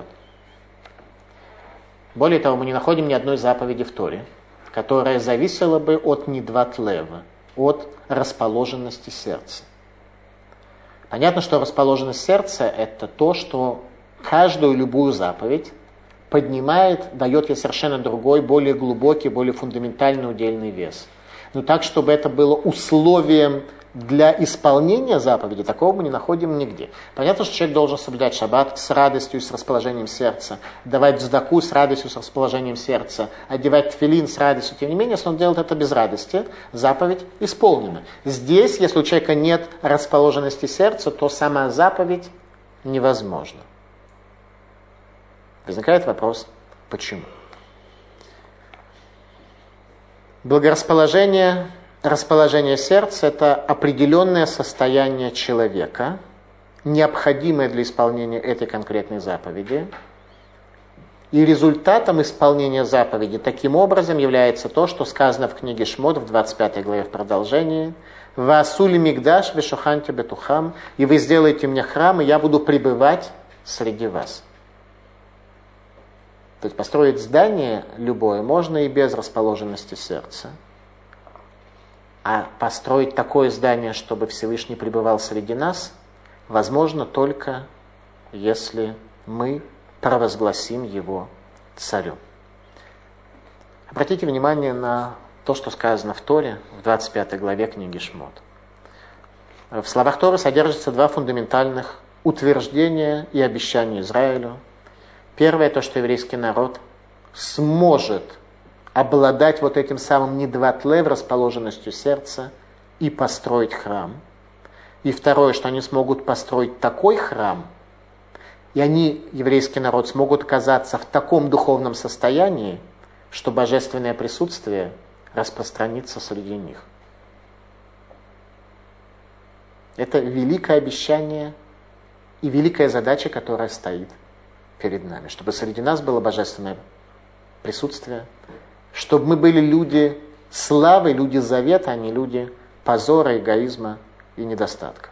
[SPEAKER 1] Более того, мы не находим ни одной заповеди в Торе, которая зависела бы от нидват лева, от расположенности сердца. Понятно, что расположенность сердца – это то, что каждую любую заповедь поднимает, дает ей совершенно другой, более глубокий, более фундаментальный удельный вес. Но так, чтобы это было условием для исполнения заповеди, такого мы не находим нигде. Понятно, что человек должен соблюдать шаббат с радостью, с расположением сердца, давать цдаку с радостью, с расположением сердца, одевать тфилин с радостью. Тем не менее, если он делает это без радости, заповедь исполнена. Здесь, если у человека нет расположенности сердца, то сама заповедь невозможна. Возникает вопрос, почему? Благорасположение, расположение сердца – это определенное состояние человека, необходимое для исполнения этой конкретной заповеди. И результатом исполнения заповеди таким образом является то, что сказано в книге Шмот в двадцать пятой главе в продолжении: «Ваасули мигдаш вешоханти бетухам», и вы сделаете мне храм, и я буду пребывать среди вас. То есть построить здание любое можно и без расположенности сердца. А построить такое здание, чтобы Всевышний пребывал среди нас, возможно только если мы провозгласим его царем. Обратите внимание на то, что сказано в Торе, в двадцать пятой главе книги Шмот. В словах Торы содержатся два фундаментальных утверждения и обещания Израилю. Первое, то, что еврейский народ сможет обладать вот этим самым недватлев, расположенностью сердца, и построить храм. И второе, что они смогут построить такой храм, и они, еврейский народ, смогут оказаться в таком духовном состоянии, что божественное присутствие распространится среди них. Это великое обещание и великая задача, которая стоит перед нами, чтобы среди нас было божественное присутствие, чтобы мы были люди славы, люди завета, а не люди позора, эгоизма и недостатков.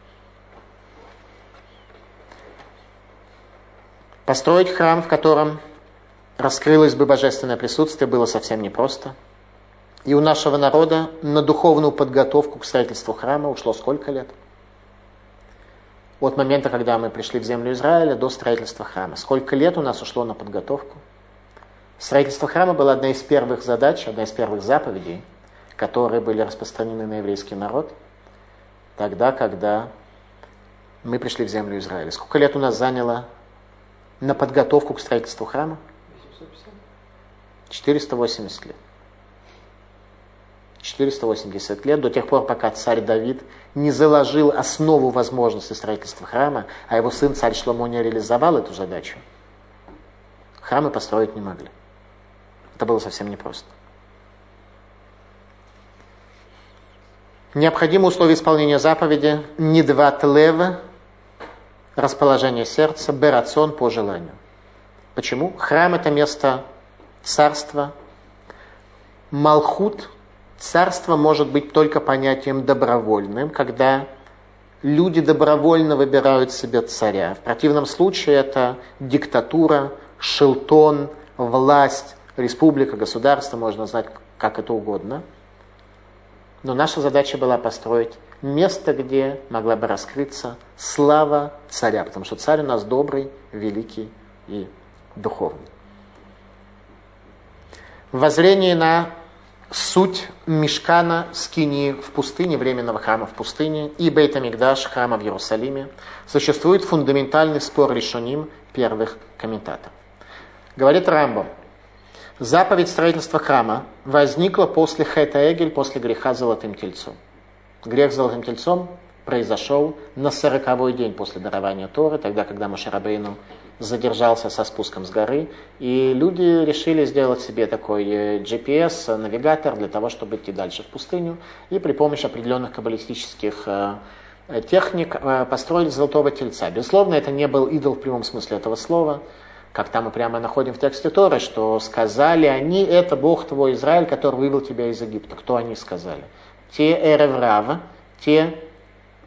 [SPEAKER 1] Построить храм, в котором раскрылось бы божественное присутствие, было совсем непросто. И у нашего народа на духовную подготовку к строительству храма ушло сколько лет? От момента, когда мы пришли в землю Израиля, до строительства храма. Сколько лет у нас ушло на подготовку? Строительство храма было одной из первых задач, одной из первых заповедей, которые были распространены на еврейский народ, тогда, когда мы пришли в землю Израиля. Сколько лет у нас заняло на подготовку к строительству храма? четыреста восемьдесят лет. четыреста восемьдесят лет, до тех пор, пока царь Давид не заложил основу возможности строительства храма, а его сын царь Шломо не реализовал эту задачу, храмы построить не могли. Это было совсем непросто. Необходимые условия исполнения заповеди: недват лев, расположение сердца, берацон, по желанию. Почему? Храм – это место царства. Малхут, царство, может быть только понятием добровольным, когда люди добровольно выбирают себе царя. В противном случае это диктатура, шелтон, власть, республика, государство, можно назвать как это угодно. Но наша задача была построить место, где могла бы раскрыться слава царя, потому что царь у нас добрый, великий и духовный. В воззрении на суть мишкана, скинии в пустыне, временного храма в пустыне, и Бейт-Амикдаш, храма в Иерусалиме, существует фундаментальный спор решоним первых комментаторов. Говорит Рамбам: заповедь строительства храма возникла после Хета Эгель, после греха с золотым тельцом. Грех с золотым тельцом произошел на сороковой день после дарования Торы, тогда, когда Моше Рабейну задержался со спуском с горы, и люди решили сделать себе такой джи пи эс, навигатор, для того, чтобы идти дальше в пустыню, и при помощи определенных каббалистических техник построили золотого тельца. Безусловно, это не был идол в прямом смысле этого слова, как там мы прямо находим в тексте Торы, что сказали они: это Бог твой Израиль, который вывел тебя из Египта. Кто они сказали? Те эреврав, те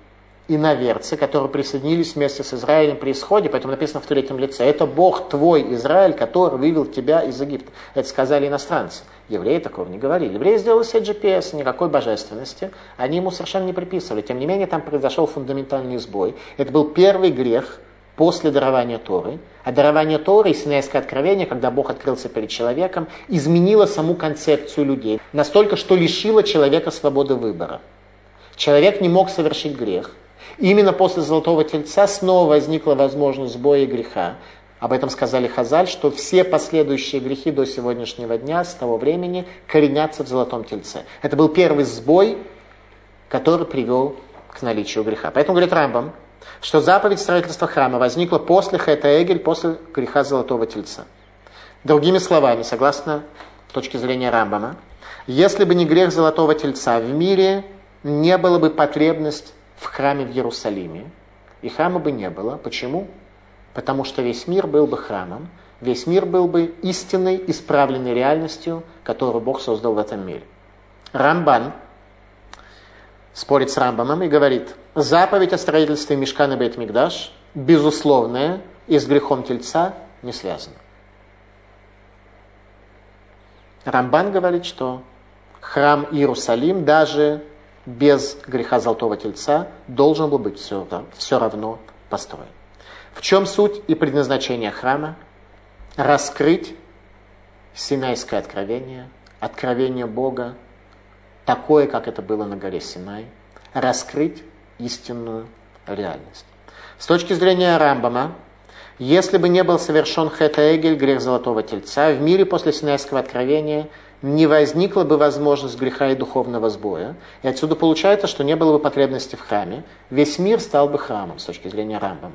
[SPEAKER 1] иноверцы, которые присоединились вместе с Израилем при исходе, поэтому написано в третьем лице, это Бог твой, Израиль, который вывел тебя из Египта. Это сказали иностранцы. Евреи такого не говорили. Евреи сделали себе джи пи эс, никакой божественности. Они ему совершенно не приписывали. Тем не менее, там произошел фундаментальный сбой. Это был первый грех после дарования Торы. А дарование Торы и Синайское откровение, когда Бог открылся перед человеком, изменило саму концепцию людей. Настолько, что лишило человека свободы выбора. Человек не мог совершить грех. И именно после Золотого Тельца снова возникла возможность сбоя и греха. Об этом сказали Хазаль, что все последующие грехи до сегодняшнего дня, с того времени, коренятся в Золотом Тельце. Это был первый сбой, который привел к наличию греха. Поэтому говорит Рамбам, что заповедь строительства храма возникла после Хета Эгель, после греха Золотого Тельца. Другими словами, согласно точке зрения Рамбама, если бы не грех Золотого Тельца, в мире не было бы потребность в храме в Иерусалиме, и храма бы не было. Почему? Потому что весь мир был бы храмом, весь мир был бы истинной, исправленной реальностью, которую Бог создал в этом мире. Рамбан спорит с Рамбамом и говорит, заповедь о строительстве Мишкана Бейт Микдаш, безусловная, и с грехом Тельца не связана. Рамбан говорит, что храм Иерусалим даже без греха Золотого Тельца должен был быть все, все равно построен. В чем суть и предназначение храма? Раскрыть Синайское откровение, откровение Бога, такое, как это было на горе Синай, раскрыть истинную реальность. С точки зрения Рамбама, если бы не был совершен Хета Эгель, грех Золотого Тельца, в мире после Синайского откровения не возникла бы возможность греха и духовного сбоя, и отсюда получается, что не было бы потребности в храме, весь мир стал бы храмом с точки зрения Рамбама.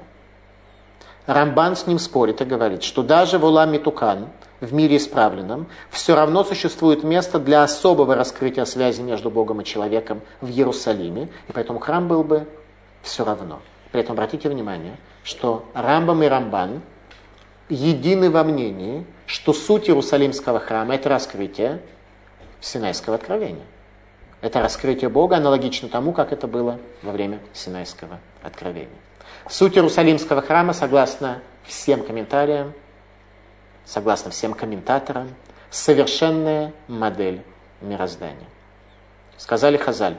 [SPEAKER 1] Рамбан с ним спорит и говорит, что даже в Улам Митукан, в мире исправленном, все равно существует место для особого раскрытия связи между Богом и человеком в Иерусалиме, и поэтому храм был бы все равно. При этом обратите внимание, что Рамбам и Рамбан едины во мнении, что суть Иерусалимского храма – это раскрытие Синайского откровения. Это раскрытие Бога аналогично тому, как это было во время Синайского откровения. Суть Иерусалимского храма, согласно всем комментариям, согласно всем комментаторам, совершенная модель мироздания. Сказали Хазаль.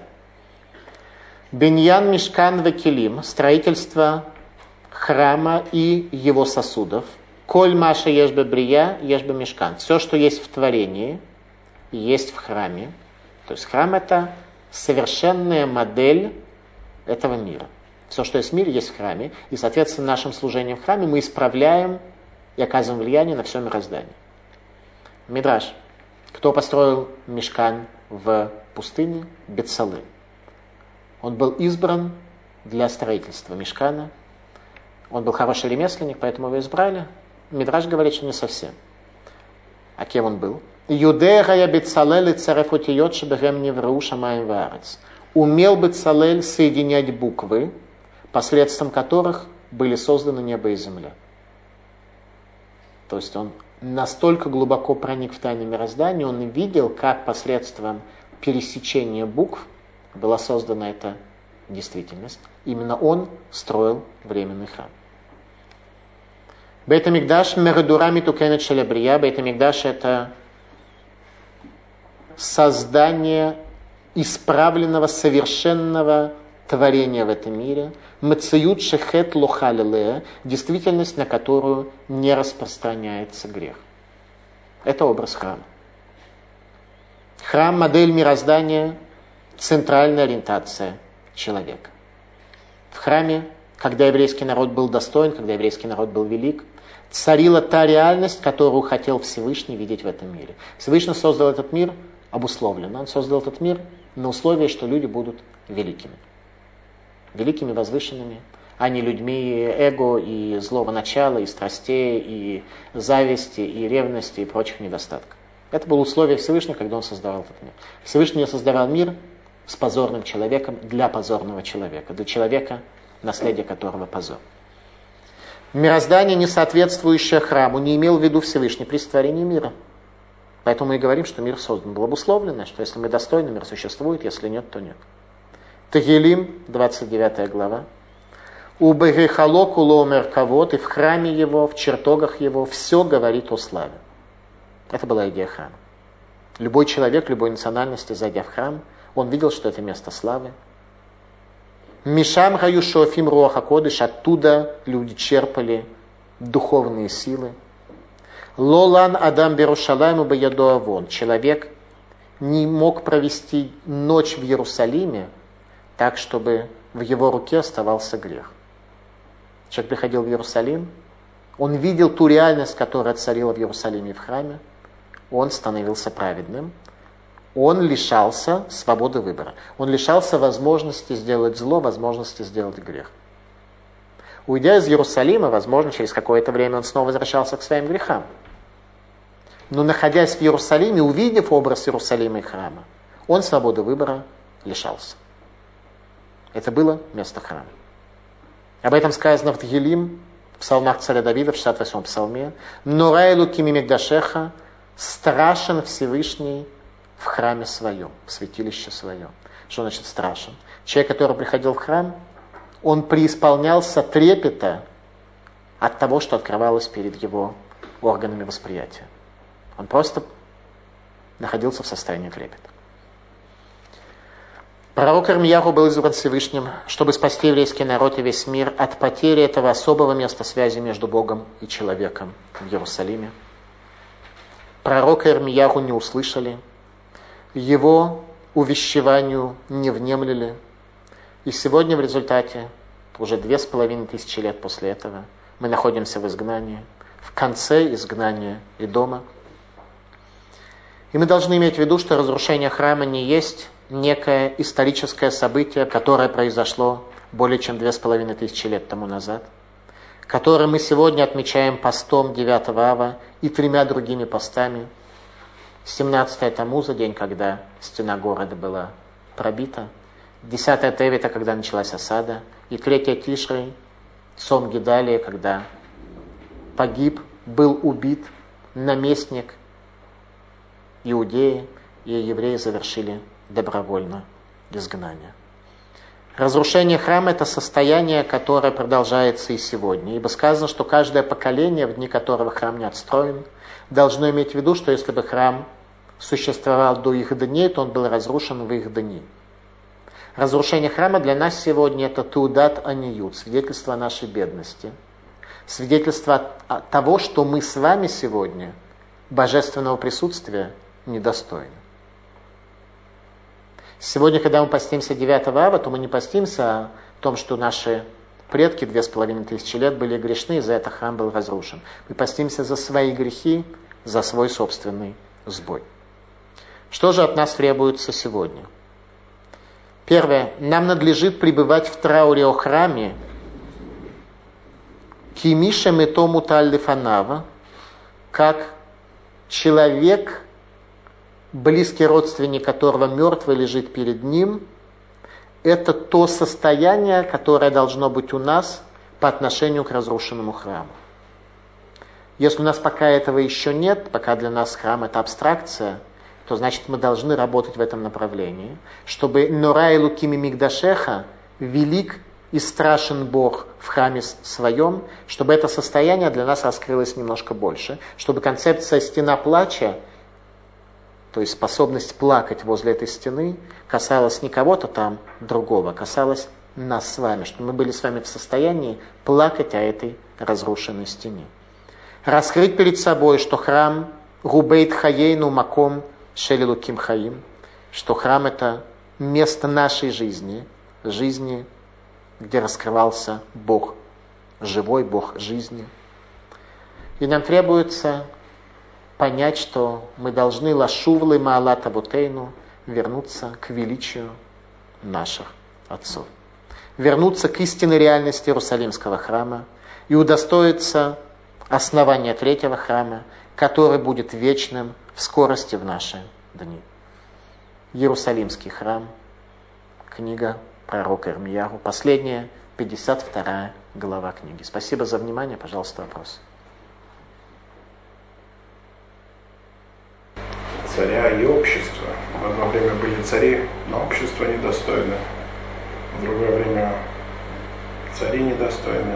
[SPEAKER 1] Биньян Мишкан Векилим, строительство храма и его сосудов. Коль Маша Ешбе Брия, Ешбе Мишкан. Все, что есть в творении, есть в храме. То есть храм – это совершенная модель этого мира. Все, что есть в мире, есть в храме. И, соответственно, нашим служением в храме мы исправляем и оказываем влияние на все мироздание. Мидраш. Кто построил Мишкан в пустыне? Бецалель. Он был избран для строительства Мишкана. Он был хороший ремесленник, поэтому его избрали. Мидраш говорит, что не совсем. А кем он был? Юдея Бецалель царефутиот шебехем невру шамаем ваарец. Умел Бецалель соединять буквы, посредством которых были созданы небо и земля. То есть он настолько глубоко проник в тайны мироздания, он видел, как посредством пересечения букв была создана эта действительность. Именно он строил временный храм. Бейт Микдаш мердурами тукенет шелебрия. Бейт Микдаш — это создание исправленного, совершенного творения в этом мире. Мациют шехет лохалилея, действительность, на которую не распространяется грех. Это образ храма. Храм — модель мироздания, центральная ориентация человека. В храме, когда еврейский народ был достоин, когда еврейский народ был велик, царила та реальность, которую хотел Всевышний видеть в этом мире. Всевышний создал этот мир обусловленно. Он создал этот мир на условии, что люди будут великими. Великими, возвышенными, а не людьми эго и злого начала, и страстей, и зависти, и ревности, и прочих недостатков. Это было условие Всевышнего, когда он создавал этот мир. Всевышний создавал мир с позорным человеком для позорного человека, для человека, наследие которого позор. Мироздание, не соответствующее храму, не имел в виду Всевышний при сотворении мира. Поэтому мы и говорим, что мир создан был обусловленно, что если мы достойны, мир существует, если нет, то нет. Тегилим, двадцать девятая глава. У Бегехалоку ломер кавод, и в храме его, в чертогах его, все говорит о славе. Это была идея храма. Любой человек, любой национальности, зайдя в храм, он видел, что это место славы. Мишам гаюшофим руаха кодыш, оттуда люди черпали духовные силы. Лолан адам берушалайму баядоавон. Человек не мог провести ночь в Иерусалиме так, чтобы в его руке оставался грех. Человек приходил в Иерусалим, он видел ту реальность, которая царила в Иерусалиме и в храме, он становился праведным, он лишался свободы выбора, он лишался возможности сделать зло, возможности сделать грех. Уйдя из Иерусалима, возможно, через какое-то время он снова возвращался к своим грехам. Но находясь в Иерусалиме, увидев образ Иерусалима и храма, он свободы выбора лишался. Это было место храма. Об этом сказано в Тегилим, в псалмах царя Давида, в шестьдесят восьмом псалме. «Норайлу кимимигдашеха, страшен Всевышний в храме своем, в святилище своем». Что значит страшен? Человек, который приходил в храм, он преисполнялся трепета от того, что открывалось перед его органами восприятия. Он просто находился в состоянии трепета. Пророк Ирмияху был избран Всевышним, чтобы спасти еврейский народ и весь мир от потери этого особого места связи между Богом и человеком в Иерусалиме. Пророка Ирмияху не услышали, его увещеванию не внемлили. И сегодня в результате, уже две с половиной тысячи лет после этого, мы находимся в изгнании, в конце изгнания Идома. И мы должны иметь в виду, что разрушение храма не есть некое историческое событие, которое произошло более чем две с половиной тысячи лет тому назад, которое мы сегодня отмечаем постом девятого ава и тремя другими постами. семнадцатое Тамуза, день, когда стена города была пробита, десятое Тевита, когда началась осада, и третье Тишрей, Цом Гидалия, когда погиб, был убит наместник Иудеи, и евреи завершили добровольно изгнание. Разрушение храма – это состояние, которое продолжается и сегодня. Ибо сказано, что каждое поколение, в дни которого храм не отстроен, должно иметь в виду, что если бы храм существовал до их дней, то он был разрушен в их дни. Разрушение храма для нас сегодня – это теудат аниют, свидетельство нашей бедности, свидетельство того, что мы с вами сегодня божественного присутствия недостойны. Сегодня, когда мы постимся девятого ава, то мы не постимся о том, что наши предки две с половиной тысячи лет были грешны, и за это храм был разрушен. Мы постимся за свои грехи, за свой собственный сбой. Что же от нас требуется сегодня? Первое. Нам надлежит пребывать в трауре о храме, кимиша метому таллифанава, как человек, близкий родственник которого мертвый лежит перед ним, это то состояние, которое должно быть у нас по отношению к разрушенному храму. Если у нас пока этого еще нет, пока для нас храм это абстракция, то значит мы должны работать в этом направлении, чтобы Нора и Лукими Мигдашеха, велик и страшен Бог в храме своем, чтобы это состояние для нас раскрылось немножко больше, чтобы концепция стена плача, то есть способность плакать возле этой стены, касалась не кого-то там другого, касалась нас с вами, чтобы мы были с вами в состоянии плакать о этой разрушенной стене. Раскрыть перед собой, что храм Губейт Хаейну Маком Шелилуким Хаим, что храм это место нашей жизни, жизни, где раскрывался Бог, живой Бог жизни. И нам требуется понять, что мы должны лашувлы маалат авутейну, вернуться к величию наших отцов. Вернуться к истинной реальности Иерусалимского храма и удостоиться основания третьего храма, который будет вечным в скорости в наши дни. Иерусалимский храм, книга пророка Ирмияху, последняя, пятьдесят вторая глава книги. Спасибо за внимание, пожалуйста, вопрос.
[SPEAKER 2] Царя и общество. В одно время были цари, но общество недостойно
[SPEAKER 3] в другое время цари недостойны.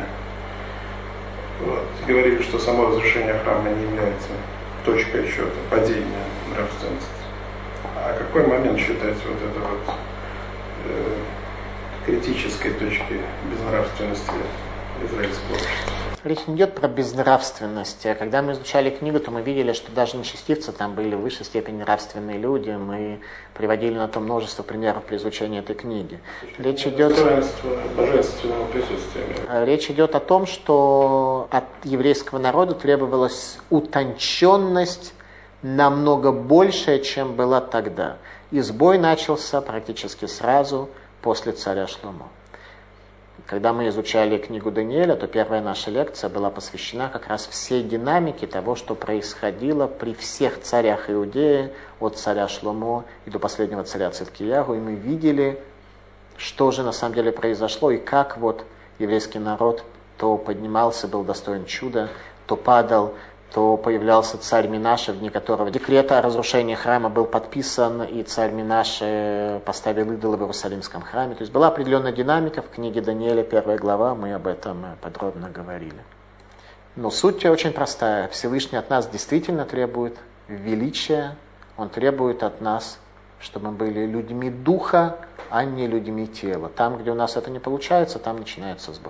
[SPEAKER 3] Вот. Говорили, что само разрушение храма не является точкой отсчета, падения нравственности. А какой момент считается вот это вот э, критической точки безнравственности израильского общества?
[SPEAKER 1] Речь не идет про безнравственность. Когда мы изучали книгу, то мы видели, что даже нечестивцы там были в высшей степени нравственные люди. Мы приводили на то множество примеров при изучении этой книги. Речь идет,
[SPEAKER 3] божественного присутствия.
[SPEAKER 1] Речь идет о том, что от еврейского народа требовалась утонченность намного большая, чем была тогда. И сбой начался практически сразу после царя Шломо. Когда мы изучали книгу Даниэля, то первая наша лекция была посвящена как раз всей динамике того, что происходило при всех царях Иудеи, от царя Шломо и до последнего царя Циткиягу. И мы видели, что же на самом деле произошло, и как вот еврейский народ то поднимался, был достоин чуда, то падал, то появлялся царь Минаше, в дни которого декрет о разрушении храма был подписан, и царь Минаше поставил идолы в Иерусалимском храме. То есть была определенная динамика в книге Даниэля, первая глава, мы об этом подробно говорили. Но суть очень простая. Всевышний от нас действительно требует величия, Он требует от нас, чтобы мы были людьми духа, а не людьми тела. Там, где у нас это не получается, там начинается сбой.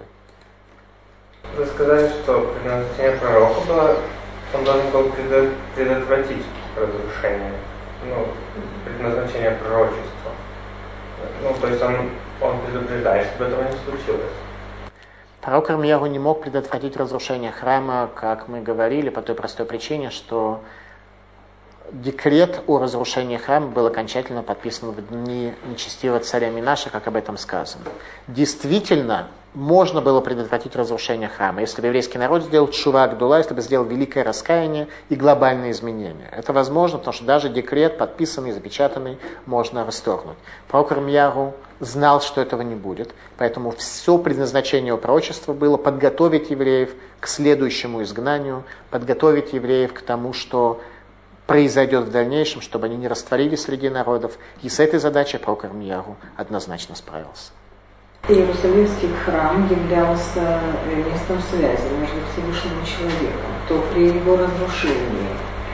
[SPEAKER 4] Вы сказали, что предназначение пророка было, он должен был предотвратить разрушение, ну, предназначение пророчества. Ну, то есть он, он предупреждает, чтобы этого не случилось.
[SPEAKER 1] Пророк Ирмияху не мог предотвратить разрушение храма, как мы говорили, по той простой причине, что декрет о разрушении храма был окончательно подписан в дни нечестивого царя Минаша, как об этом сказано. Действительно, можно было предотвратить разрушение храма, если бы еврейский народ сделал тшува гдула, если бы сделал великое раскаяние и глобальные изменения. Это возможно, потому что даже декрет, подписанный, запечатанный, можно расторгнуть. Пророк Ирмияху знал, что этого не будет, поэтому все предназначение у пророчества было подготовить евреев к следующему изгнанию, подготовить евреев к тому, что произойдет в дальнейшем, чтобы они не растворились среди народов. И с этой задачей пророк Ирмияху однозначно справился.
[SPEAKER 5] Иерусалимский храм являлся местом связи между Всевышним и человеком, то при его разрушении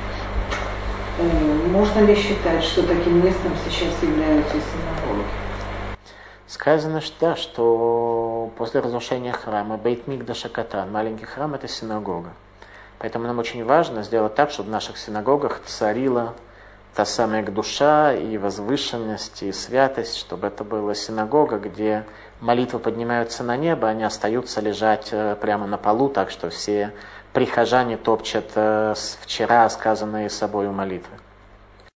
[SPEAKER 5] можно ли считать, что таким местом сейчас являются синагоги?
[SPEAKER 1] Сказано, что, да, что после разрушения храма Бейт Микдаша Катан, маленький храм, это синагога. Поэтому нам очень важно сделать так, чтобы в наших синагогах царила та самая душа и возвышенность, и святость, чтобы это была синагога, где молитвы поднимаются на небо, они остаются лежать прямо на полу, так что все прихожане топчат вчера сказанные собою молитвы.